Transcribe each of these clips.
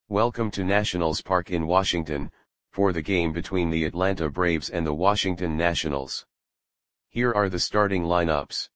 Welcome to Nationals Park in Washington, for the game between the Atlanta Braves and the Washington Nationals. Here are the starting lineups.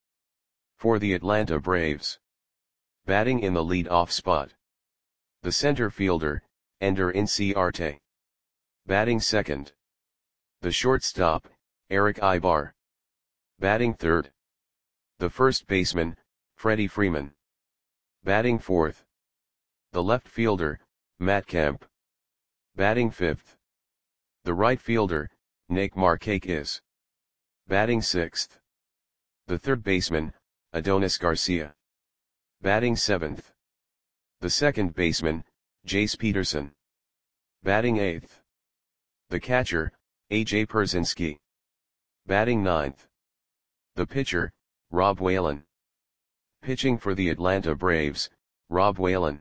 For the Atlanta Braves. Batting in the lead-off spot. The center fielder, Ender Inciarte. Batting second. The shortstop, Eric Aybar. Batting third. The first baseman, Freddie Freeman. Batting fourth. The left fielder, Matt Kemp. Batting fifth. The right fielder, Nick Markakis. Batting sixth. The third baseman, Adonis Garcia. Batting seventh. The second baseman, Jace Peterson. Batting eighth. The catcher, A.J. Pierzynski. Batting ninth. The pitcher, Rob Whalen. Pitching for the Atlanta Braves, Rob Whalen.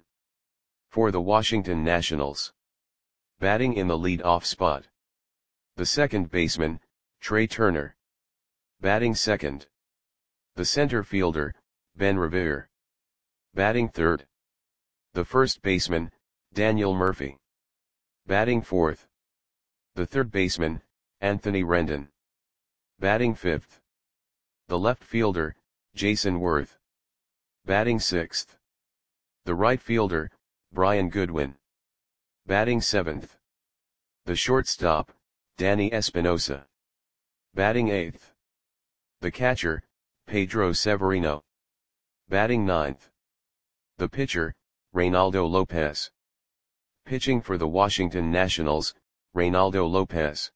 For the Washington Nationals. Batting in the lead-off spot. The second baseman, Trey Turner. Batting second. The center fielder, Ben Revere. Batting third. The first baseman, Daniel Murphy. Batting fourth. The third baseman, Anthony Rendon. Batting fifth. The left fielder, Jason Worth. Batting sixth. The right fielder, Brian Goodwin. Batting seventh. The shortstop, Danny Espinosa. Batting eighth. The catcher, Pedro Severino. Batting ninth. The pitcher, Reynaldo Lopez. Pitching for the Washington Nationals, Reynaldo Lopez.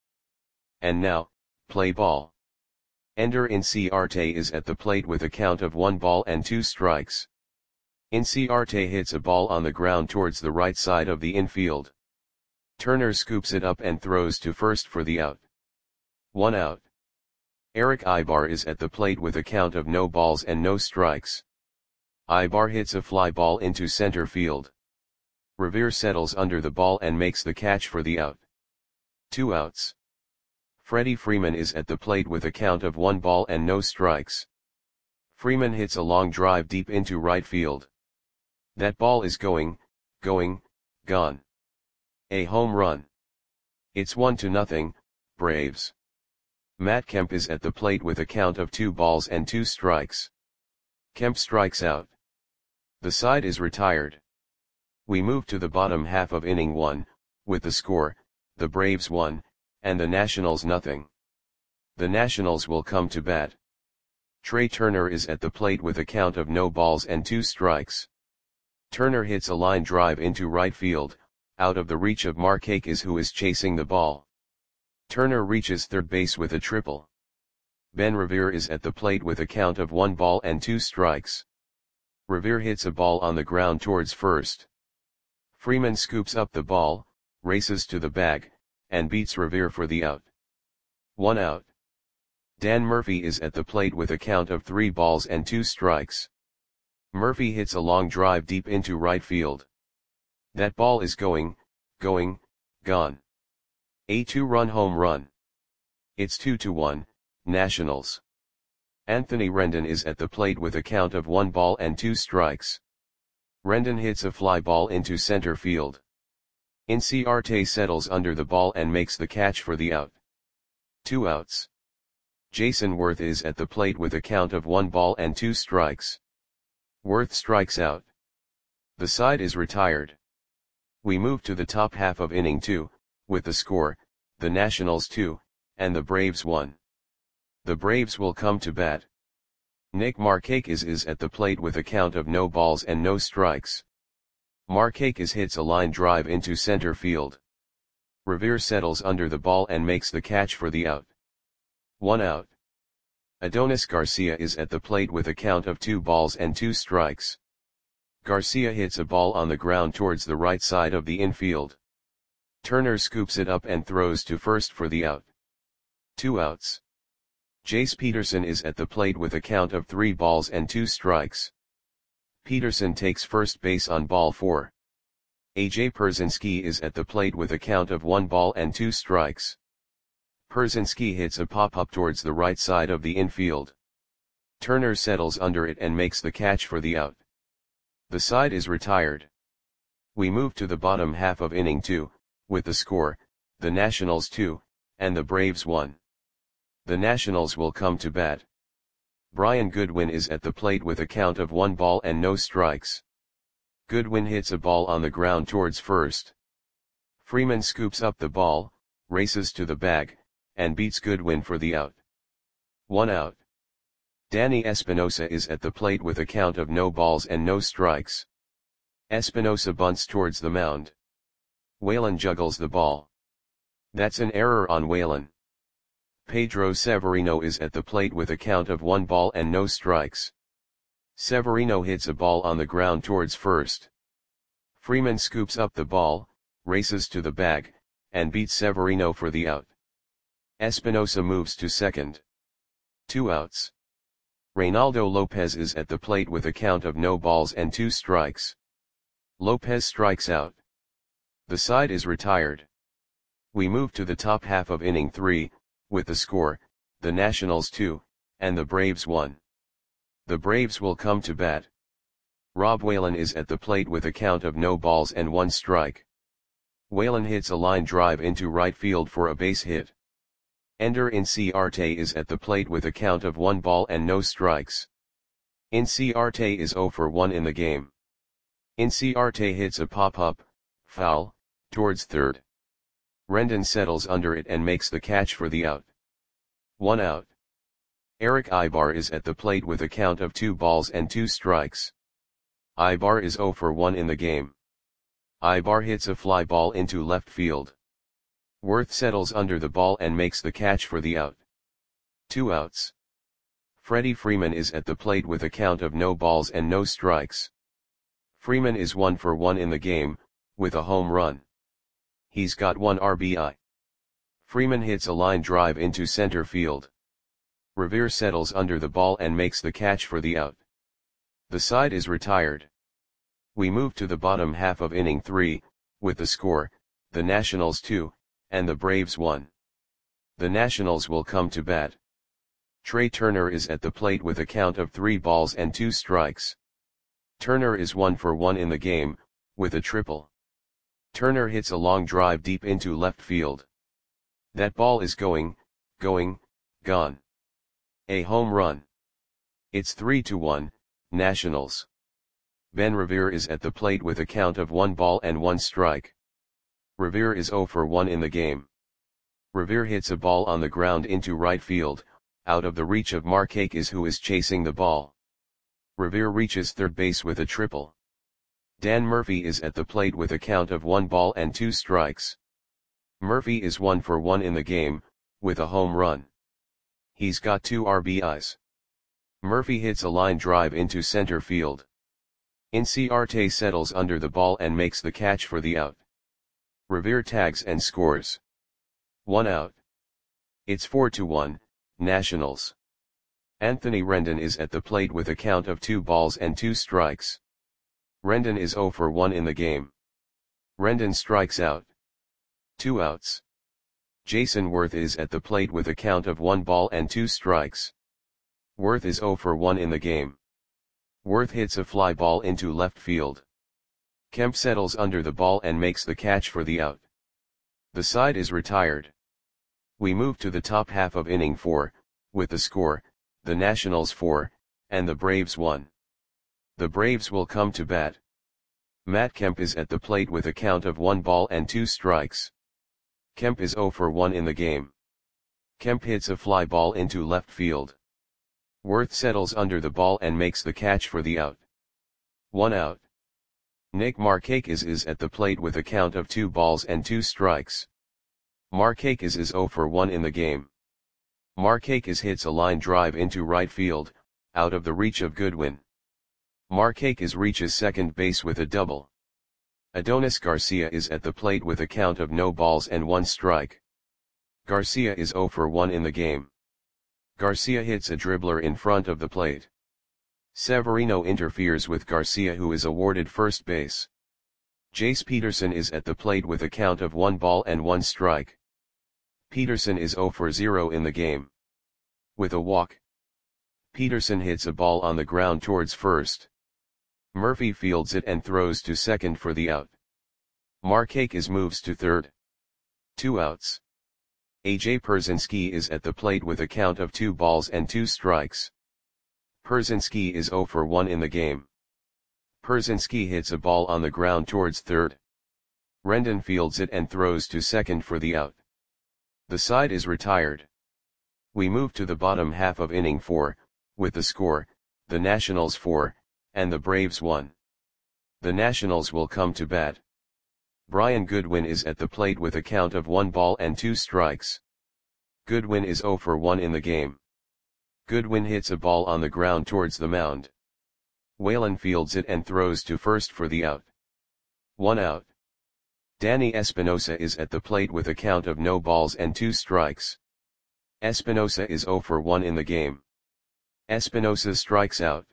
And now, play ball. Ender Inciarte is at the plate with a count of 1-2 strikes. Inciarte hits a ball on the ground towards the right side of the infield. Turner scoops it up and throws to first for the out. 1 out. Eric Aybar is at the plate with a count of no balls and no strikes. Aybar hits a fly ball into center field. Revere settles under the ball and makes the catch for the out. 2 outs. Freddie Freeman is at the plate with a count of 1 ball and no strikes. Freeman hits a long drive deep into right field. That ball is gone. A home run. It's 1-0, Braves. Matt Kemp is at the plate with a count of 2 balls and 2 strikes. Kemp strikes out. The side is retired. We move to the bottom half of inning 1, with the score, the Braves 1, and the Nationals 0. The Nationals will come to bat. Trey Turner is at the plate with a count of no balls and 2 strikes. Turner hits a line drive into right field, out of the reach of Markakis, who is chasing the ball. Turner reaches third base with a triple. Ben Revere is at the plate with a count of 1 ball and 2 strikes. Revere hits a ball on the ground towards first. Freeman scoops up the ball, races to the bag, and beats Revere for the out. 1 out. Dan Murphy is at the plate with a count of 3 balls and 2 strikes. Murphy hits a long drive deep into right field. That ball is gone. A 2-run home run. It's 2-1, Nationals. Anthony Rendon is at the plate with a count of 1 ball and 2 strikes. Rendon hits a fly ball into center field. Inciarte settles under the ball and makes the catch for the out. 2 outs. Jason Worth is at the plate with a count of 1 ball and 2 strikes. Worth strikes out. The side is retired. We move to the top half of inning 2, with the score, the Nationals 2, and the Braves 1. The Braves will come to bat. Nick Markakis is at the plate with a count of no balls and no strikes. Markakis hits a line drive into center field. Revere settles under the ball and makes the catch for the out. 1 out. Adonis Garcia is at the plate with a count of 2 balls and 2 strikes. Garcia hits a ball on the ground towards the right side of the infield. Turner scoops it up and throws to first for the out. 2 outs. Jace Peterson is at the plate with a count of 3 balls and 2 strikes. Peterson takes first base on ball 4. A.J. Pierzynski is at the plate with a count of 1 ball and 2 strikes. Pierzynski hits a pop-up towards the right side of the infield. Turner settles under it and makes the catch for the out. The side is retired. We move to the bottom half of inning 2, with the score, the Nationals 2, and the Braves 1. The Nationals will come to bat. Brian Goodwin is at the plate with a count of 1 ball and no strikes. Goodwin hits a ball on the ground towards first. Freeman scoops up the ball, races to the bag, and beats Goodwin for the out. 1 out. Danny Espinosa is at the plate with a count of no balls and no strikes. Espinosa bunts towards the mound. Whalen juggles the ball. That's an error on Whalen. Pedro Severino is at the plate with a count of 1 ball and no strikes. Severino hits a ball on the ground towards first. Freeman scoops up the ball, races to the bag, and beats Severino for the out. Espinosa moves to second. 2 outs. Reynaldo Lopez is at the plate with a count of no balls and 2 strikes. Lopez strikes out. The side is retired. We move to the top half of inning 3, with the score, the Nationals 2, and the Braves 1. The Braves will come to bat. Rob Whalen is at the plate with a count of no balls and 1 strike. Whalen hits a line drive into right field for a base hit. Ender Inciarte is at the plate with a count of 1 ball and no strikes. Inciarte is 0 for 1 in the game. Inciarte hits a pop-up, foul, towards third. Rendon settles under it and makes the catch for the out. 1 out. Eric Ibar is at the plate with a count of 2 balls and 2 strikes. Ibar is 0 for 1 in the game. Ibar hits a fly ball into left field. Worth settles under the ball and makes the catch for the out. 2 outs. Freddie Freeman is at the plate with a count of no balls and no strikes. Freeman is 1 for 1 in the game, with a home run. He's got 1 RBI. Freeman hits a line drive into center field. Revere settles under the ball and makes the catch for the out. The side is retired. We move to the bottom half of inning 3, with the score, the Nationals 2, and the Braves 1. The Nationals will come to bat. Trey Turner is at the plate with a count of 3 balls and 2 strikes. Turner is 1 for 1 in the game, with a triple. Turner hits a long drive deep into left field. That ball is gone. A home run. It's 3-1, Nationals. Ben Revere is at the plate with a count of 1 ball and 1 strike. Revere is 0 for 1 in the game. Revere hits a ball on the ground into right field, out of the reach of Markakis, who is chasing the ball. Revere reaches third base with a triple. Dan Murphy is at the plate with a count of 1 ball and 2 strikes. Murphy is 1 for 1 in the game, with a home run. He's got 2 RBIs. Murphy hits a line drive into center field. Inciarte settles under the ball and makes the catch for the out. Revere tags and scores. 1 out. It's 4-1, Nationals. Anthony Rendon is at the plate with a count of 2 balls and 2 strikes. Rendon is 0 for 1 in the game. Rendon strikes out. 2 outs. Jason Worth is at the plate with a count of 1 ball and 2 strikes. Worth is 0 for 1 in the game. Worth hits a fly ball into left field. Kemp settles under the ball and makes the catch for the out. The side is retired. We move to the top half of inning 4, with the score, the Nationals 4, and the Braves 1. The Braves will come to bat. Matt Kemp is at the plate with a count of 1 ball and 2 strikes. Kemp is 0 for 1 in the game. Kemp hits a fly ball into left field. Worth settles under the ball and makes the catch for the out. 1 out. Nick Markakis is at the plate with a count of 2 balls and 2 strikes. Markakis is 0 for 1 in the game. Markakis hits a line drive into right field, out of the reach of Goodwin. Markakis reaches second base with a double. Adonis Garcia is at the plate with a count of no balls and 1 strike. Garcia is 0 for 1 in the game. Garcia hits a dribbler in front of the plate. Severino interferes with Garcia, who is awarded first base. Jace Peterson is at the plate with a count of 1 ball and 1 strike. Peterson is 0 for 0 in the game. With a walk, Peterson hits a ball on the ground towards first. Murphy fields it and throws to second for the out. Markakis moves to third. 2 outs. AJ Pierzynski is at the plate with a count of 2 balls and 2 strikes. Pierzynski is 0 for 1 in the game. Pierzynski hits a ball on the ground towards third. Rendon fields it and throws to second for the out. The side is retired. We move to the bottom half of inning 4, with the score, the Nationals 4, and the Braves 1. The Nationals will come to bat. Brian Goodwin is at the plate with a count of 1 ball and 2 strikes. Goodwin is 0 for 1 in the game. Goodwin hits a ball on the ground towards the mound. Whalen fields it and throws to first for the out. 1 out. Danny Espinosa is at the plate with a count of no balls and 2 strikes. Espinosa is 0 for 1 in the game. Espinosa strikes out.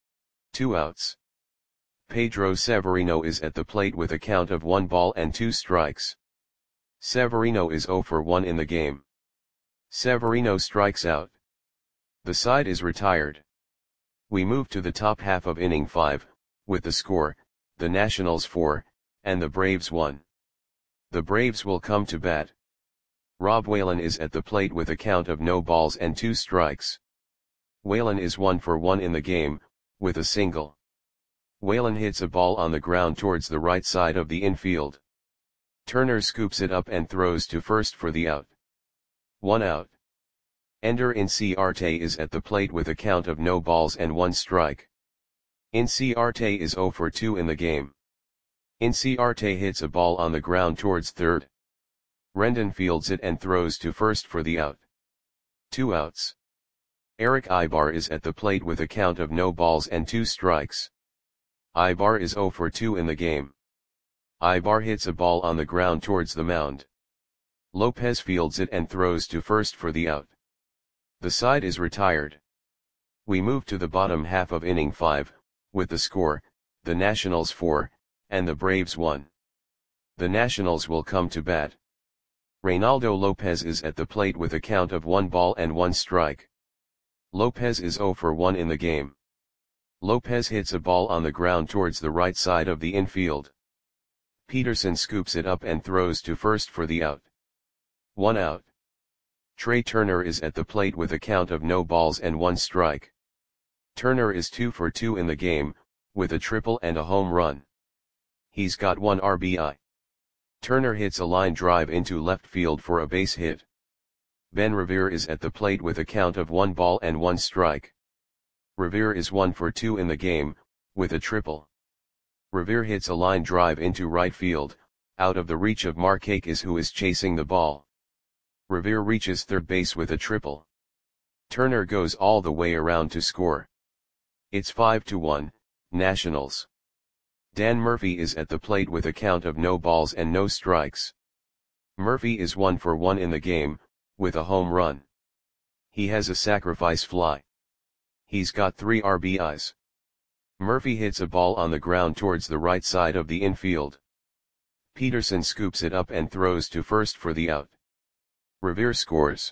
2 outs. Pedro Severino is at the plate with a count of 1 ball and 2 strikes. Severino is 0 for 1 in the game. Severino strikes out. The side is retired. We move to the top half of inning 5, with the score, the Nationals 4, and the Braves 1. The Braves will come to bat. Rob Whalen is at the plate with a count of no balls and 2 strikes. Whalen is 1 for 1 in the game, with a single. Whalen hits a ball on the ground towards the right side of the infield. Turner scoops it up and throws to first for the out. 1 out. Ender Inciarte is at the plate with a count of no balls and 1 strike. Inciarte is 0 for 2 in the game. Inciarte hits a ball on the ground towards third. Rendon fields it and throws to first for the out. 2 outs. Eric Ibar is at the plate with a count of no balls and 2 strikes. Ibar is 0 for 2 in the game. Ibar hits a ball on the ground towards the mound. Lopez fields it and throws to first for the out. The side is retired. We move to the bottom half of inning 5, with the score, the Nationals 4, and the Braves 1. The Nationals will come to bat. Reynaldo Lopez is at the plate with a count of 1 ball and 1 strike. Lopez is 0 for 1 in the game. Lopez hits a ball on the ground towards the right side of the infield. Peterson scoops it up and throws to first for the out. 1 out. Trey Turner is at the plate with a count of no balls and 1 strike. Turner is 2 for 2 in the game, with a triple and a home run. He's got 1 RBI. Turner hits a line drive into left field for a base hit. Ben Revere is at the plate with a count of 1 ball and 1 strike. Revere is 1 for 2 in the game, with a triple. Revere hits a line drive into right field, out of the reach of Markakis, who is chasing the ball. Revere reaches third base with a triple. Turner goes all the way around to score. It's 5-1, Nationals. Dan Murphy is at the plate with a count of no balls and no strikes. Murphy is 1 for 1 in the game, with a home run. He has a sacrifice fly. He's got 3 RBIs. Murphy hits a ball on the ground towards the right side of the infield. Peterson scoops it up and throws to first for the out. Revere scores.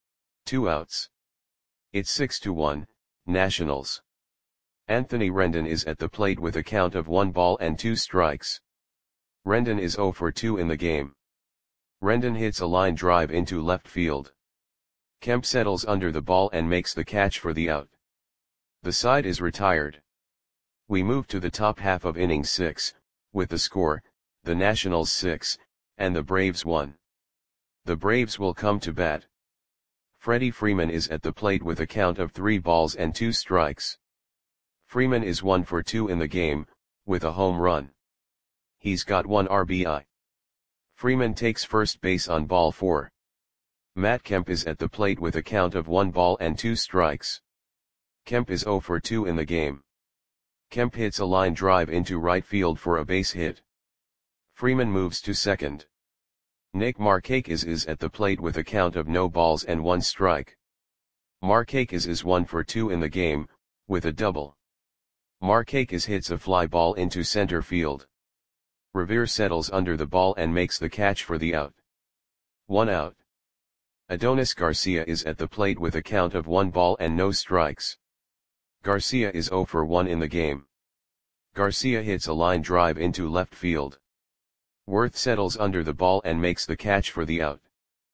2 outs. It's 6-1, Nationals. Anthony Rendon is at the plate with a count of 1 ball and 2 strikes. Rendon is 0 for 2 in the game. Rendon hits a line drive into left field. Kemp settles under the ball and makes the catch for the out. The side is retired. We move to the top half of inning 6, with the score, the Nationals 6, and the Braves 1. The Braves will come to bat. Freddie Freeman is at the plate with a count of 3 balls and 2 strikes. Freeman is 1 for 2 in the game, with a home run. He's got 1 RBI. Freeman takes first base on ball 4. Matt Kemp is at the plate with a count of 1 ball and 2 strikes. Kemp is 0 for 2 in the game. Kemp hits a line drive into right field for a base hit. Freeman moves to second. Nick Markakis is at the plate with a count of no balls and 1 strike. Markakis is 1 for 2 in the game, with a double. Markakis hits a fly ball into center field. Revere settles under the ball and makes the catch for the out. 1 out. Adonis Garcia is at the plate with a count of 1 ball and no strikes. Garcia is 0 for 1 in the game. Garcia hits a line drive into left field. Worth settles under the ball and makes the catch for the out.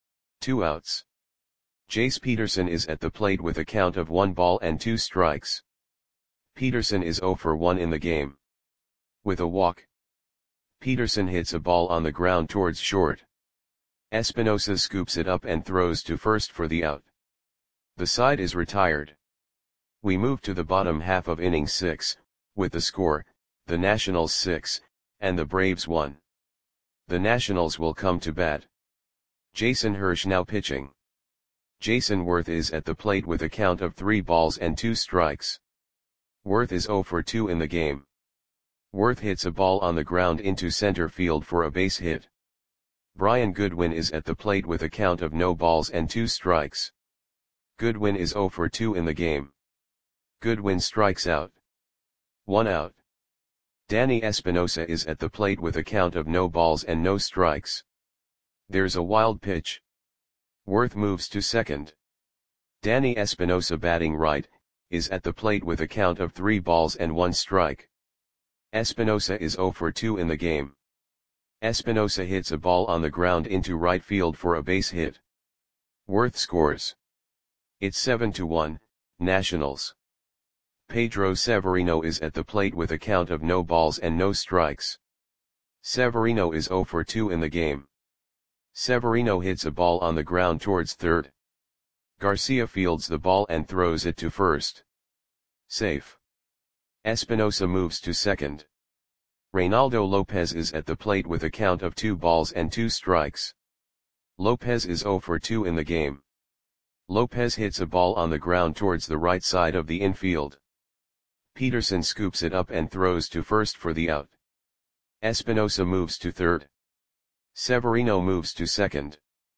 2 outs. Jace Peterson is at the plate with a count of 1 ball and 2 strikes. Peterson is 0 for 1 in the game. With a walk, Peterson hits a ball on the ground towards short. Espinosa scoops it up and throws to first for the out. The side is retired. We move to the bottom half of inning 6, with the score, the Nationals 6, and the Braves 1. The Nationals will come to bat. Jason Hirsch now pitching. Jason Worth is at the plate with a count of 3 balls and 2 strikes. Worth is 0 for 2 in the game. Worth hits a ball on the ground into center field for a base hit. Brian Goodwin is at the plate with a count of no balls and 2 strikes. Goodwin is 0 for 2 in the game. Goodwin strikes out. 1 out. Danny Espinosa is at the plate with a count of no balls and no strikes. There's a wild pitch. Worth moves to second. Danny Espinosa, batting right, is at the plate with a count of 3 balls and 1 strike. Espinosa is 0 for 2 in the game. Espinosa hits a ball on the ground into right field for a base hit. Worth scores. It's 7-1, Nationals. Pedro Severino is at the plate with a count of no balls and no strikes. Severino is 0 for 2 in the game. Severino hits a ball on the ground towards third. Garcia fields the ball and throws it to first. Safe. Espinosa moves to second. Reynaldo Lopez is at the plate with a count of 2 balls and 2 strikes. Lopez is 0 for 2 in the game. Lopez hits a ball on the ground towards the right side of the infield. Peterson scoops it up and throws to first for the out. Espinosa moves to third. Severino moves to second.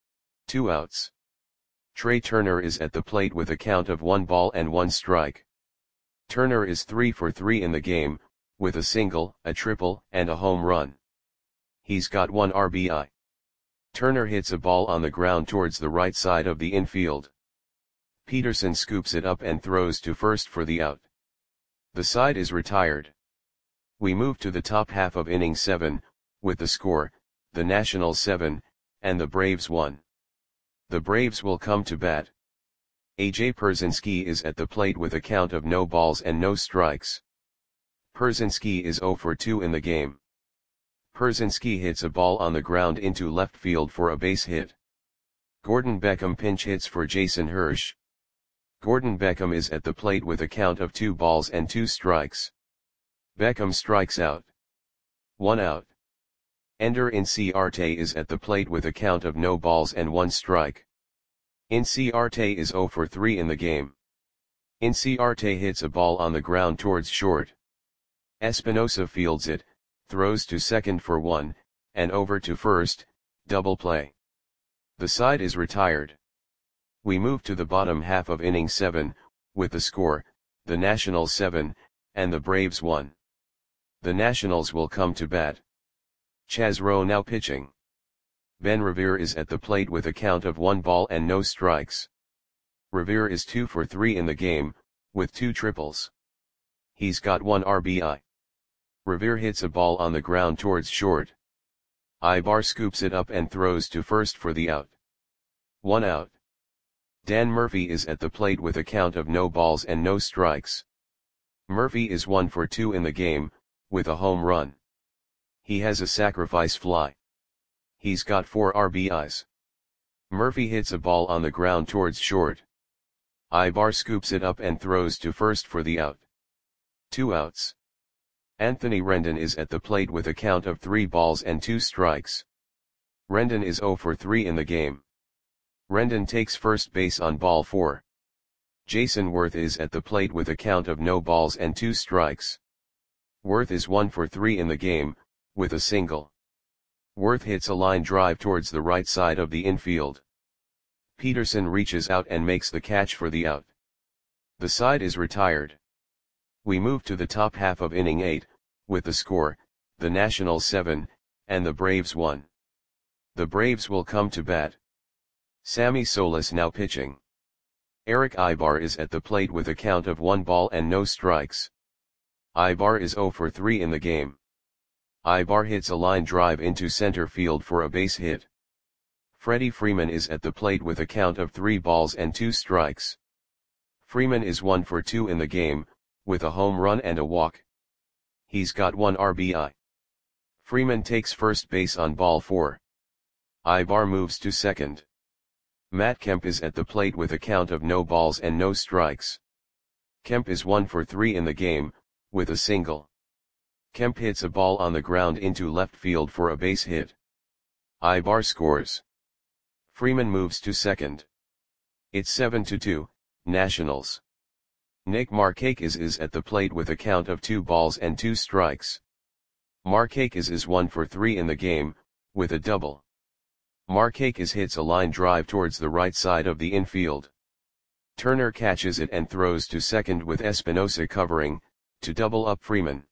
2 outs. Trey Turner is at the plate with a count of 1 ball and 1 strike. Turner is 3 for 3 in the game, with a single, a triple, and a home run. He's got 1 RBI. Turner hits a ball on the ground towards the right side of the infield. Peterson scoops it up and throws to first for the out. The side is retired. We move to the top half of inning 7, with the score, the Nationals 7, and the Braves 1. The Braves will come to bat. AJ Pierzynski is at the plate with a count of no balls and no strikes. Pierzynski is 0 for 2 in the game. Pierzynski hits a ball on the ground into left field for a base hit. Gordon Beckham pinch hits for Jason Hirsch. Gordon Beckham is at the plate with a count of 2 balls and 2 strikes. Beckham strikes out. 1 out. Ender Inciarte is at the plate with a count of no balls and 1 strike. Inciarte is 0 for 3 in the game. Inciarte hits a ball on the ground towards short. Espinosa fields it, throws to second for 1, and over to first, double play. The side is retired. We move to the bottom half of inning 7, with the score, the Nationals 7, and the Braves 1. The Nationals will come to bat. Chaz Rowe now pitching. Ben Revere is at the plate with a count of 1 ball and no strikes. Revere is 2 for 3 in the game, with 2 triples. He's got 1 RBI. Revere hits a ball on the ground towards short. Ibar scoops it up and throws to first for the out. 1 out. Dan Murphy is at the plate with a count of no balls and no strikes. Murphy is 1 for 2 in the game, with a home run. He has a sacrifice fly. He's got 4 RBIs. Murphy hits a ball on the ground towards short. Ibar scoops it up and throws to first for the out. 2 outs. Anthony Rendon is at the plate with a count of 3 balls and 2 strikes. Rendon is 0 for 3 in the game. Rendon takes first base on ball 4. Jason Worth is at the plate with a count of no balls and 2 strikes. Worth is 1 for 3 in the game, with a single. Worth hits a line drive towards the right side of the infield. Peterson reaches out and makes the catch for the out. The side is retired. We move to the top half of inning 8, with the score, the Nationals 7, and the Braves 1. The Braves will come to bat. Sammy Solis now pitching. Eric Ibar is at the plate with a count of 1 ball and no strikes. Ibar is 0 for 3 in the game. Ibar hits a line drive into center field for a base hit. Freddie Freeman is at the plate with a count of 3 balls and 2 strikes. Freeman is 1 for 2 in the game, with a home run and a walk. He's got 1 RBI. Freeman takes first base on ball 4. Ibar moves to second. Matt Kemp is at the plate with a count of no balls and no strikes. Kemp is 1 for 3 in the game, with a single. Kemp hits a ball on the ground into left field for a base hit. Ibar scores. Freeman moves to second. It's 7-2, Nationals. Nick Markakis is at the plate with a count of 2 balls and 2 strikes. Markakis is 1 for 3 in the game, with a double. Markakis hits a line drive towards the right side of the infield. Turner catches it and throws to second with Espinosa covering, to double up Freeman.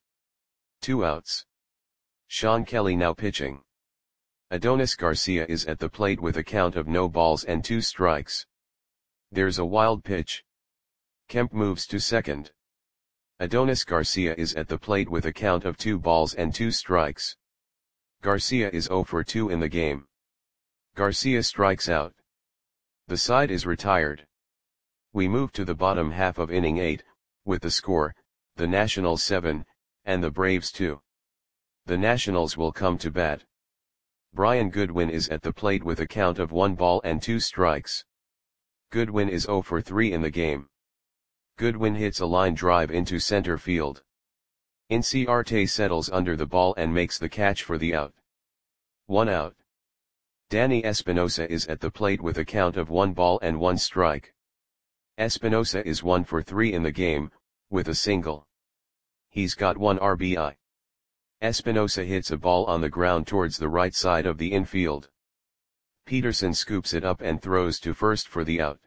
2 outs. Sean Kelly now pitching. Adonis Garcia is at the plate with a count of no balls and 2 strikes. There's a wild pitch. Kemp moves to second. Adonis Garcia is at the plate with a count of 2 balls and 2 strikes. Garcia is 0 for 2 in the game. Garcia strikes out. The side is retired. We move to the bottom half of inning 8, with the score, the Nationals 7, and the Braves 2. The Nationals will come to bat. Brian Goodwin is at the plate with a count of 1 ball and 2 strikes. Goodwin is 0 for 3 in the game. Goodwin hits a line drive into center field. Inciarte settles under the ball and makes the catch for the out. 1 out. Danny Espinosa is at the plate with a count of 1 ball and 1 strike. Espinosa is 1 for 3 in the game, with a single. He's got 1 RBI. Espinosa hits a ball on the ground towards the right side of the infield. Peterson scoops it up and throws to first for the out.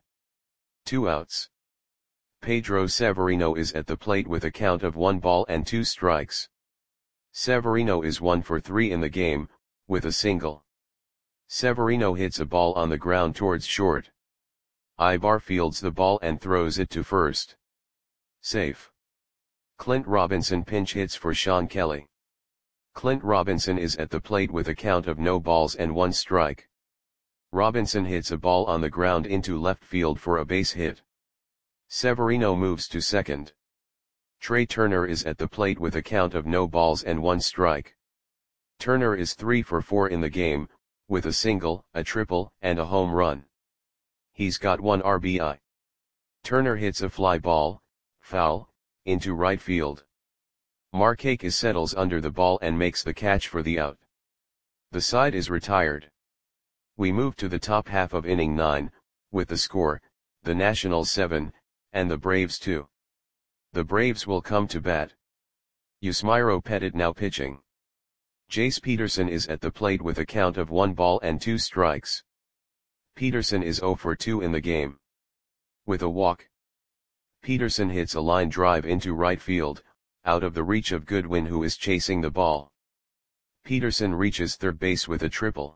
2 outs. Pedro Severino is at the plate with a count of 1 ball and 2 strikes. Severino is 1 for 3 in the game, with a single. Severino hits a ball on the ground towards short. Ibar fields the ball and throws it to first. Safe. Clint Robinson pinch hits for Sean Kelly. Clint Robinson is at the plate with a count of no balls and 1 strike. Robinson hits a ball on the ground into left field for a base hit. Severino moves to second. Trey Turner is at the plate with a count of no balls and 1 strike. Turner is 3 for 4 in the game, with a single, a triple, and a home run. He's got 1 RBI. Turner hits a fly ball, foul, into right field. Markakis settles under the ball and makes the catch for the out. The side is retired. We move to the top half of inning 9, with the score, the Nationals 7, and the Braves 2. The Braves will come to bat. Yusmeiro Petit now pitching. Jace Peterson is at the plate with a count of 1 ball and 2 strikes. Peterson is 0 for 2 in the game. With a walk. Peterson hits a line drive into right field, out of the reach of Goodwin who is chasing the ball. Peterson reaches third base with a triple.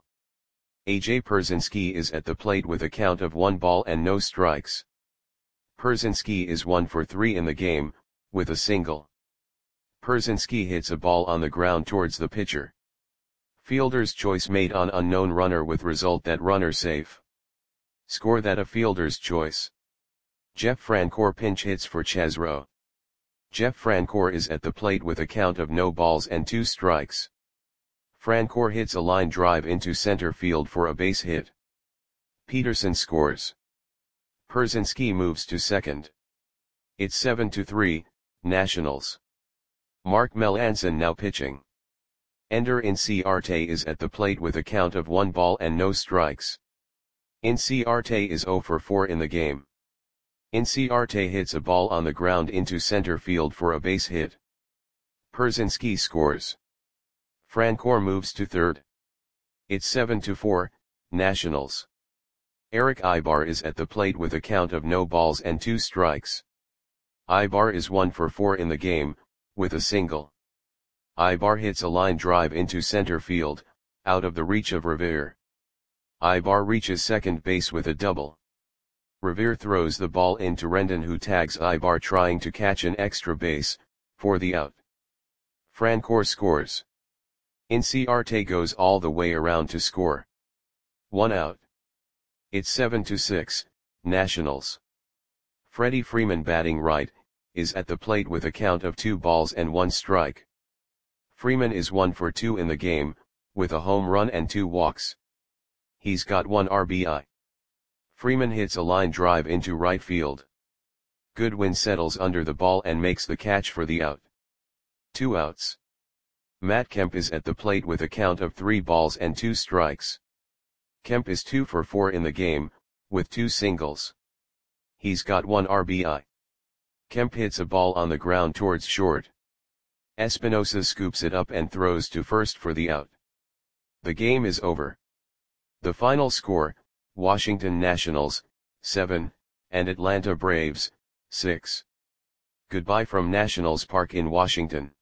AJ Pierzynski is at the plate with a count of 1 ball and no strikes. Pierzynski is 1 for 3 in the game, with a single. Pierzynski hits a ball on the ground towards the pitcher. Fielder's choice made on unknown runner with result that runner safe. Score that a fielder's choice. Jeff Francoeur pinch hits for Chesro. Jeff Francoeur is at the plate with a count of no balls and 2 strikes. Francoeur hits a line drive into center field for a base hit. Peterson scores. Pierzynski moves to second. It's 7-3, Nationals. Mark Melancon now pitching. Ender Inciarte is at the plate with a count of 1 ball and no strikes. Inciarte is 0 for 4 in the game. Inciarte hits a ball on the ground into center field for a base hit. Pierzynski scores. Francoeur moves to third. It's 7-4, Nationals. Eric Ibar is at the plate with a count of no balls and 2 strikes. Ibar is 1 for 4 in the game, with a single. Ibar hits a line drive into center field, out of the reach of Revere. Ibar reaches second base with a double. Revere throws the ball into Rendon who tags Ibar trying to catch an extra base, for the out. Francoeur scores. Inciarte goes all the way around to score. 1 out. It's 7-6, Nationals. Freddie Freeman batting right, is at the plate with a count of 2 balls and 1 strike. Freeman is 1 for 2 in the game, with a home run and 2 walks. He's got 1 RBI. Freeman hits a line drive into right field. Goodwin settles under the ball and makes the catch for the out. 2 outs. Matt Kemp is at the plate with a count of 3 balls and 2 strikes. Kemp is 2 for 4 in the game, with 2 singles. He's got 1 RBI. Kemp hits a ball on the ground towards short. Espinosa scoops it up and throws to first for the out. The game is over. The final score, Washington Nationals, 7, and Atlanta Braves, 6. Goodbye from Nationals Park in Washington.